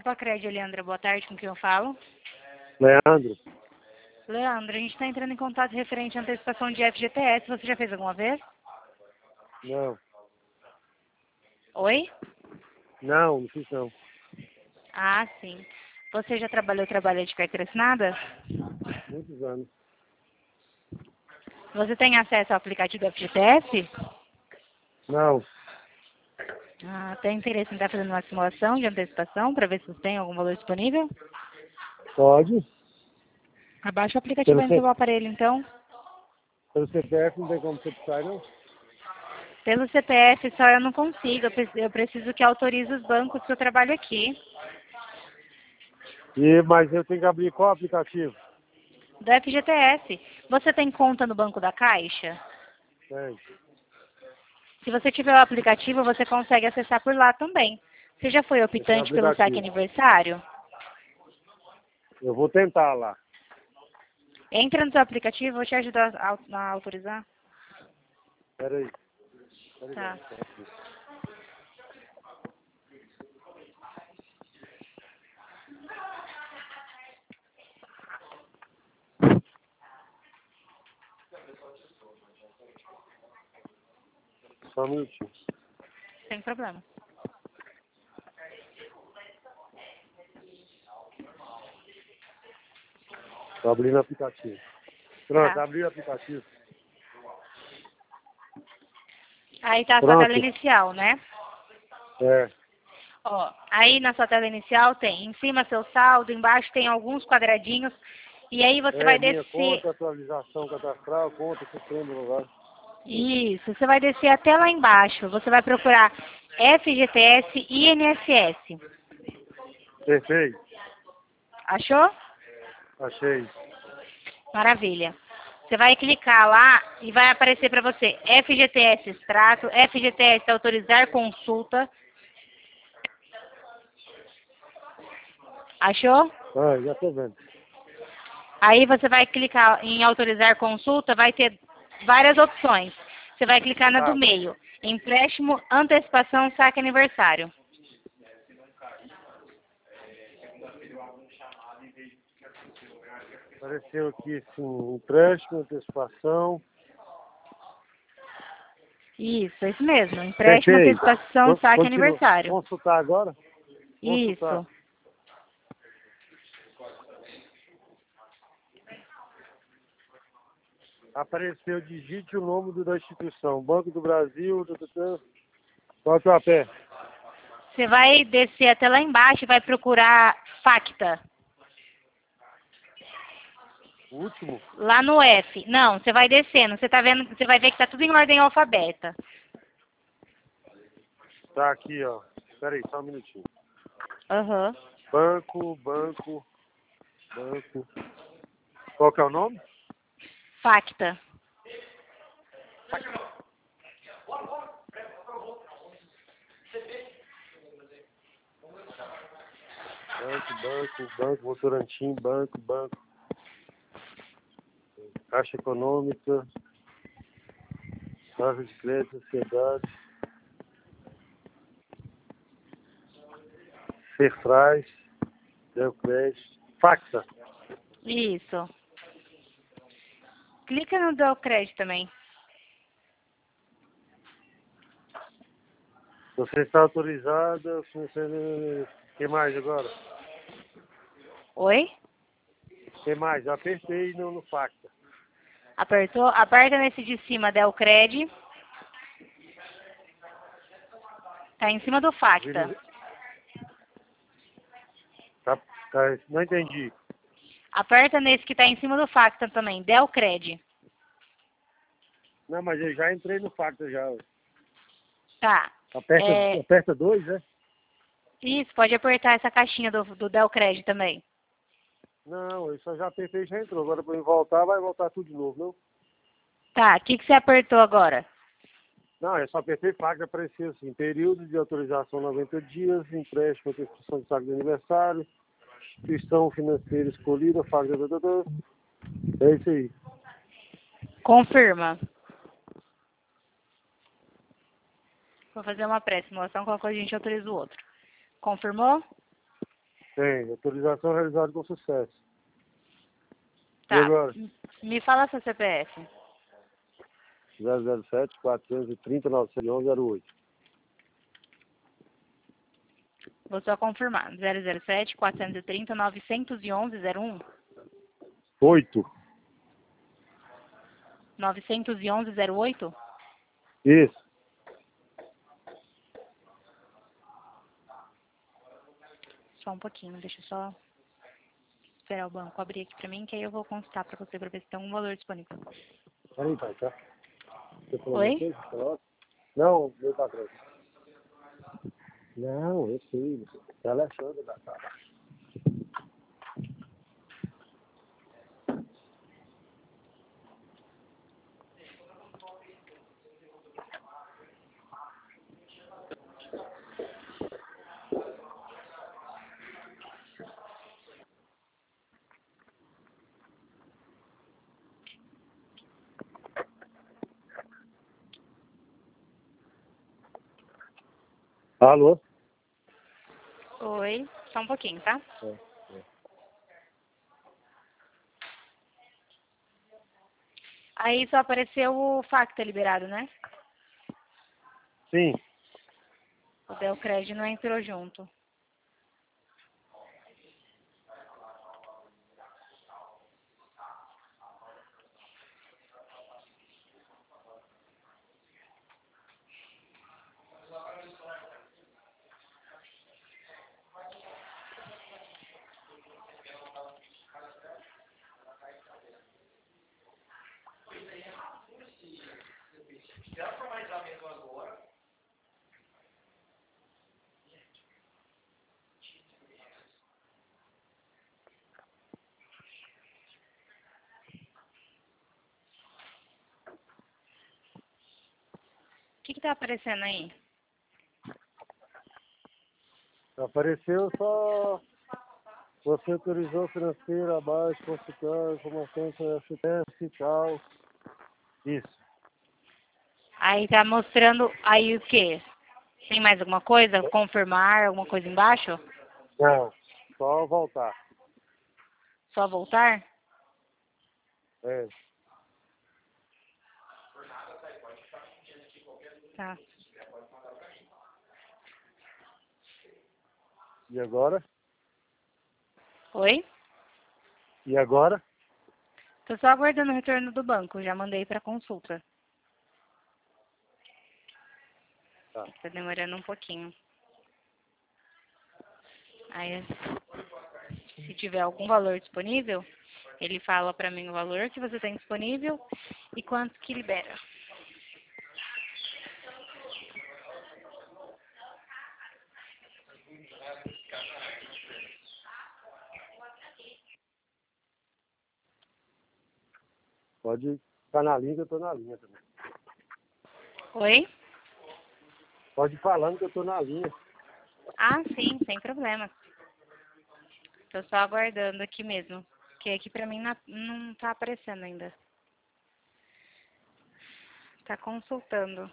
Copa Crédito, Leandra, boa tarde, com quem eu falo? Leandro? Leandro, a gente está entrando em contato referente à antecipação de FGTS. Você já fez alguma vez? Não. Oi? Não fiz não. Ah, sim. Você já trabalha de carteira assinada? Muitos anos. Você tem acesso ao aplicativo do FGTS? Não. Ah, tem interesse em estar fazendo uma simulação de antecipação para ver se você tem algum valor disponível? Pode? Abaixa o aplicativo aí no seu aparelho, então. Pelo CPF não tem como você precisar, não? Pelo CPF só eu não consigo. Eu preciso que autorize os bancos que eu trabalho aqui. Mas eu tenho que abrir qual aplicativo? Do FGTS. Você tem conta no Banco da Caixa? Tem. Se você tiver o aplicativo, você consegue acessar por lá também. Você já foi Esse é o optante pelo saque aplicativo. aniversário? Eu vou tentar lá. Entra no seu aplicativo, vou te ajudar a autorizar. Peraí. Tá. Só um minutinho. Sem problema. Tô abrindo o aplicativo. Pronto, Tá. abri o aplicativo. Aí tá a sua Pronto. tela inicial, né? É. Ó, aí na sua tela inicial tem em cima seu saldo, embaixo tem alguns quadradinhos. E aí você vai Minha descer. conta, atualização cadastral, conta, sistema, lugar. Isso, você vai descer até lá embaixo. Você vai procurar FGTS e INSS. Perfeito. Achou? Achei. Maravilha. Você vai clicar lá e vai aparecer para você FGTS extrato, FGTS autorizar consulta. Achou? Ah, já tô vendo. Aí você vai clicar em autorizar consulta, vai ter várias opções. Você vai clicar na do meio. Empréstimo, antecipação, saque aniversário. Apareceu aqui, sim, empréstimo, antecipação. Isso mesmo. Empréstimo, Perfeito. antecipação, saque Continua. aniversário. Consultar agora? Consultar. Isso. Apareceu, digite o nome da instituição. Banco do Brasil, qual que eu aperto? Você vai descer até lá embaixo e vai procurar Facta. O último? Lá no F. Não, você vai descendo. Você tá vendo, você vai ver que tá tudo em ordem alfabeta. Tá aqui, ó. Espera aí, só um minutinho. Aham. Banco. Qual que é o nome? Facta. Banco, Votorantim, banco. Caixa Econômica, Casa de Crédito, Sociedade, Serfraz, Delcrédito, Facta. Isso. Clica no Deu Crédito também. Você está autorizada, o que mais agora? Oi? O que mais? Eu apertei no Facta. Apertou? Aperta nesse de cima, Deu Crédito. Tá em cima do Facta. Tá, não entendi. Aperta nesse que tá em cima do Facta também, Deu Crédito. Não, mas eu já entrei no Facta já. Tá. Aperta 2, né? Isso, pode apertar essa caixinha do Deu Crédito também. Não, eu só já apertei e já entrou. Agora para eu voltar, vai voltar tudo de novo, não? Tá, o que você apertou agora? Não, eu só apertei Facta, apareceu assim, período de autorização 90 dias, empréstimo, antecipação de saque de aniversário, instituição financeira escolhida, Facta, é isso aí. Confirma. Vou fazer uma pré-simulação, qualquer coisa a gente autoriza o outro. Confirmou? Tem, autorização realizada com sucesso. Tá. E agora? Me fala seu CPF. 007 430 911 08. Vou só confirmar. 007 430 911 01. 8. 911 08? Isso. Só um pouquinho, deixa eu só esperar o banco abrir aqui pra mim, que aí eu vou consultar pra você pra ver se tem algum valor disponível. Peraí, pai, tá? Você falou Oi? você? Não, meu patrão. Não, eu sei. É Alexandre da casa. Alô? Oi, só um pouquinho, tá? É. Aí só apareceu o FAC tá liberado, né? Sim. O Delcred não entrou junto. O que tá aparecendo aí? Apareceu só. Você autorizou financeira abaixo, consultar, informação sobre FTS e tal. Isso. Aí tá mostrando aí o quê? Tem mais alguma coisa? Confirmar, alguma coisa embaixo? Não, só voltar. Só voltar? É. Tá. E agora? Oi? E agora? Tô só aguardando o retorno do banco, já mandei pra consulta. Tá. Tá demorando um pouquinho. Aí, se tiver algum valor disponível, ele fala pra mim o valor que você tem disponível e quanto que libera. Pode ficar na linha que eu tô na linha também. Oi? Pode ir falando que eu tô na linha. Ah, sim, sem problema. Tô só aguardando aqui mesmo. Porque aqui pra mim não tá aparecendo ainda. Tá consultando.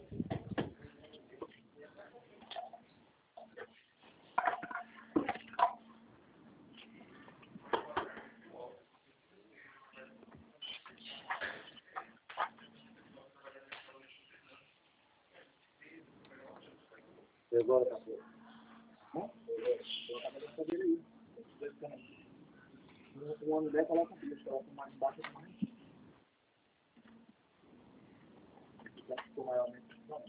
E agora tá bom. O ano 10 coloca aqui, coloca mais baixo mais. Ficou maiormente.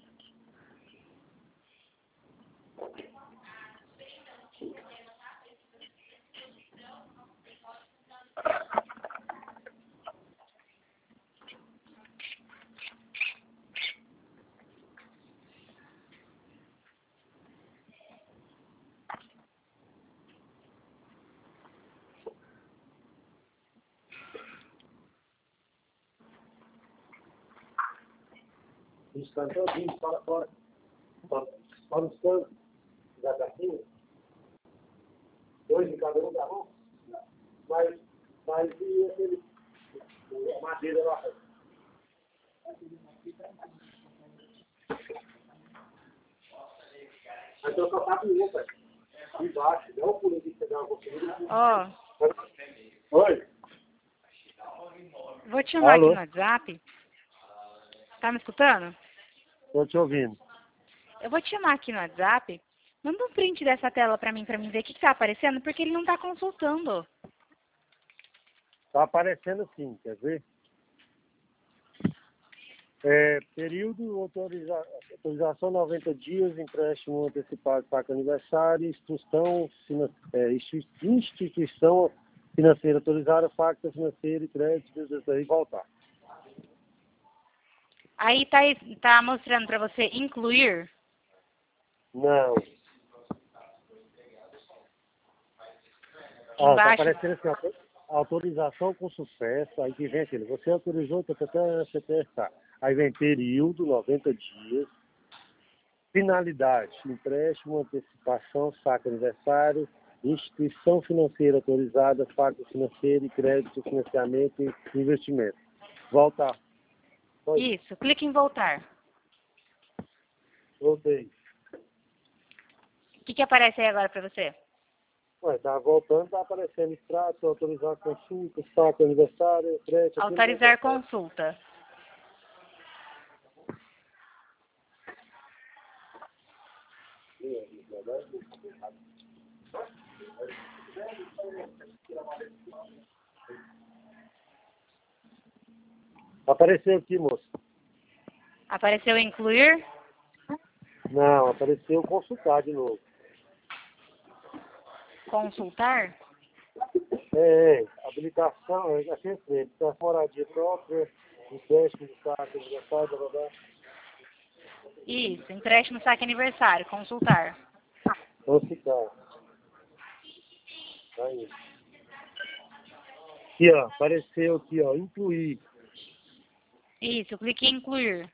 Instante todinho, fora. Fora os cantos da caixinha. 2 em cada um da mão. Mas e aquele madeira lá? Então só tá com um, pai. Ó, Oi? vou te chamar aqui Alô? no WhatsApp. Tá me escutando? Tô te ouvindo. Eu vou te chamar aqui no WhatsApp. Manda um print dessa tela pra mim ver o que tá aparecendo, porque ele não tá consultando. Tá aparecendo sim, quer ver? Período, autorização 90 dias, empréstimo antecipado para aniversário, instituição financeira autorizada, facta financeira e crédito, e voltar. Aí tá mostrando pra você incluir. Não. Tá Embaixo. aparecendo assim, autorização com sucesso, aí que vem aquele, você autorizou, tá. Aí vem período, 90 dias, finalidade, empréstimo, antecipação, saque aniversário, instituição financeira autorizada, facto financeiro e crédito, financiamento e investimento. Voltar. Isso, clique em voltar. Voltei. O que aparece aí agora pra você? Ué, tá voltando, tá aparecendo extrato, autorizar consulta, saque aniversário, crédito. Autorizar consulta. Apareceu aqui, moço. Apareceu incluir. Não, apareceu consultar de novo. Consultar. Habilitação, assim sempre, tá moradia própria, empréstimo de saque, aniversário, blá, blá, blá. Isso, empréstimo saque aniversário. Consultar. Consultar. Aí. Aqui, ó, apareceu aqui, ó, incluir. Isso, clique em incluir.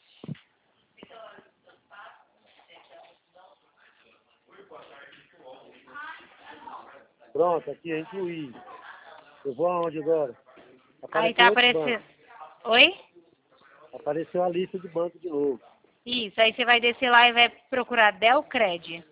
Pronto, aqui, incluir. Eu vou aonde agora? Aí tá Outro aparecendo. banco. Oi? Apareceu a lista de banco de novo. Isso, aí você vai descer lá e vai procurar Delcred.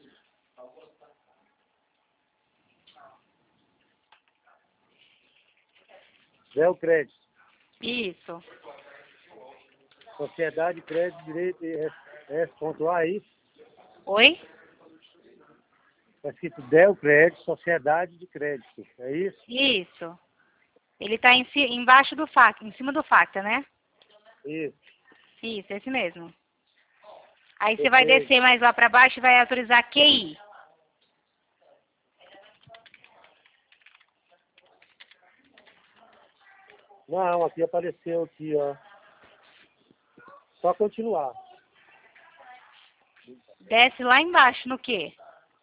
Zé Crédito. Isso. Sociedade Crédito Direito S.A, isso? Oi? Está escrito Del Crédito, Sociedade de Crédito. É isso? Isso. Ele tá embaixo do FACTA, em cima do FACTA, né? Isso. Isso, esse mesmo. Aí você vai Perfeito. descer mais lá para baixo e vai autorizar QI. Não, aqui apareceu aqui, ó. Só continuar. Desce lá embaixo no quê?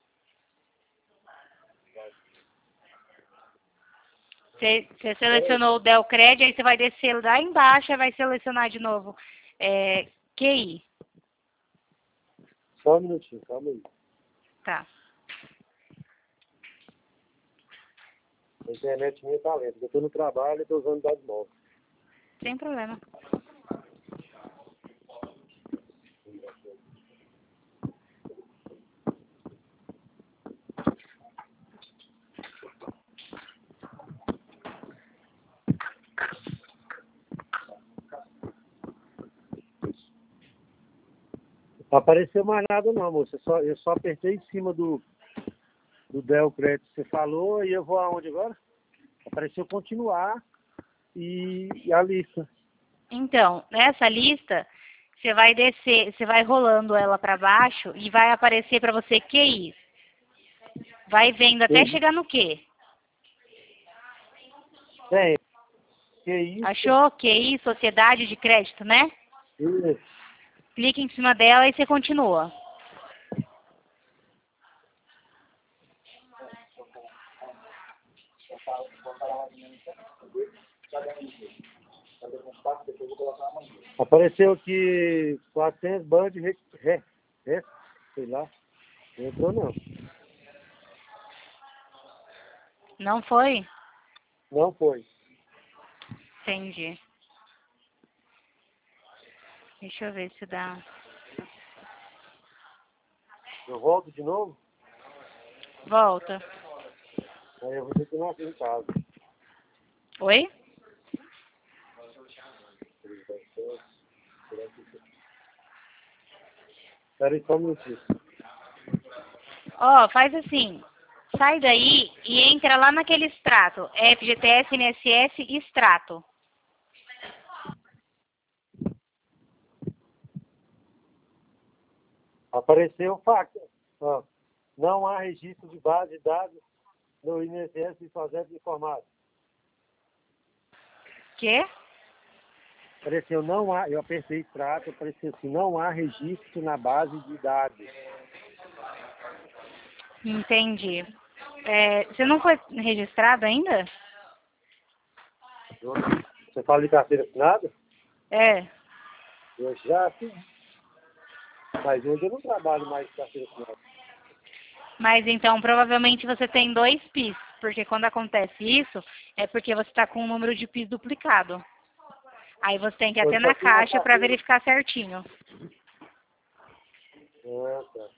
Você selecionou o Delcred, aí você vai descer lá embaixo e vai selecionar de novo QI. Só um minutinho, calma aí. Tá. A internet minha tá lenta. Eu tô no trabalho e tô usando dados móveis. Sem problema. Não apareceu mais nada não, moça. Eu só apertei em cima do Del Crédito que você falou e eu vou aonde agora? Apareceu continuar e a lista. Então, nessa lista, você vai descer, você vai rolando ela para baixo e vai aparecer para você QI. Vai vendo até chegar no Q. Tem. Que isso? Achou? QI, Sociedade de Crédito, né? Isso. Clica em cima dela e você continua. Apareceu aqui 400 bandas de sei lá. Não entrou não. Não foi? Não foi. Entendi. Deixa eu ver se dá. Eu volto de novo? Volta. Aí eu vou ter que ir aqui em casa. Oi? Espera aí só um minutinho. Ó, faz assim. Sai daí e entra lá naquele extrato. FGTS, INSS e extrato. Apareceu o fax. Ó, não há registro de base de dados no INSS e FASEP informado. Quê? Apareceu não há, eu apertei extrato, apareceu assim, não há registro na base de dados. Entendi. Você não foi registrado ainda? Você fala de carteira assinada? É. Eu já fiz. Mas hoje eu não trabalho mais de carteira assinada. Mas então provavelmente você tem 2 PIS, porque quando acontece isso, é porque você está com um número de PIS duplicado. Aí você tem que ir Eu até só na tenho uma caixa para carteira. verificar certinho, Ah, tá.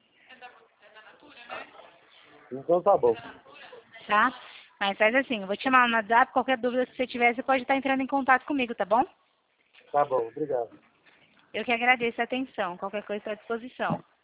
Então tá bom. tá? Mas faz assim, eu vou te chamar no WhatsApp, qualquer dúvida que você tiver, você pode estar entrando em contato comigo, tá bom? Tá bom, obrigado. Eu que agradeço a atenção, qualquer coisa estou à disposição.